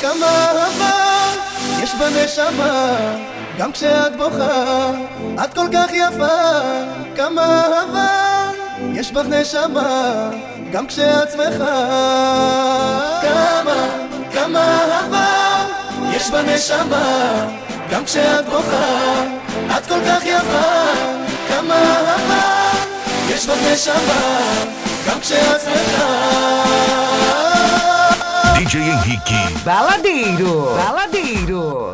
כמה אהבה יש בנשמה, גם כשאת בוכה את כל כך יפה. כמה אהבה יש בך נשמה, גם כשאת שמחה. כמה אהבה יש בנשמה, גם כשאת בוכה את כל כך יפה. כמה אהבה יש בך נשמה, גם כשאת שמחה. DJ Henrique Baladeiro, baladeiro.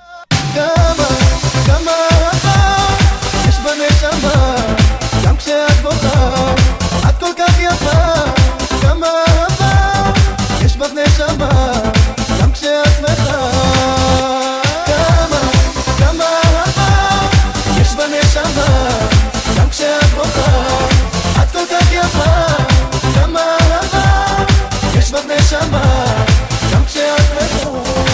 כמה אהבה יש בנשמה, גם כשאת בוכה את כל כך יפה. כמה אהבה יש בך נשמה, גם כשאת שמחה. כמה אהבה יש בנשמה, גם כשאת בוכה את כל כך יפה. כמה אהבה יש בך נשמה, גם כשאת שמחה.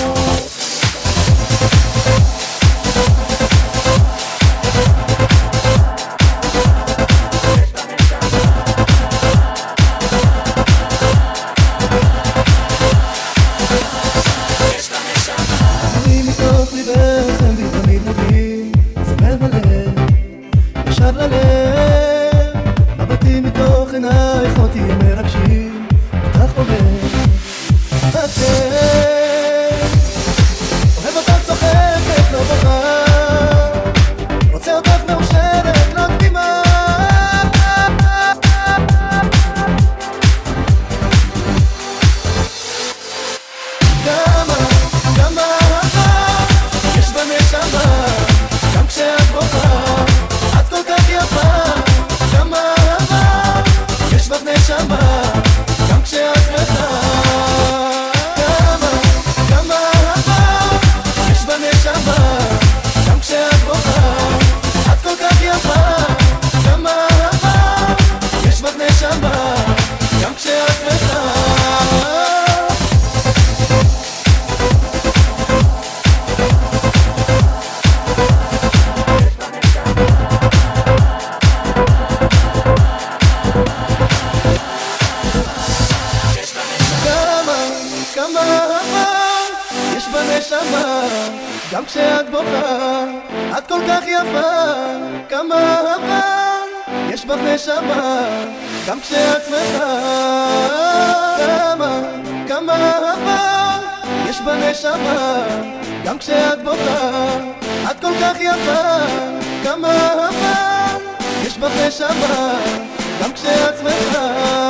גם כשאת בוכה את כל כך יפה. כמה אהבה יש בך נשמה, גם כשאת שמחה. כמה אהבה יש בנשמה, גם כשאת בוכה את כל כך יפה. כמה אהבה יש בך נשמה, גם כשאת שמחה.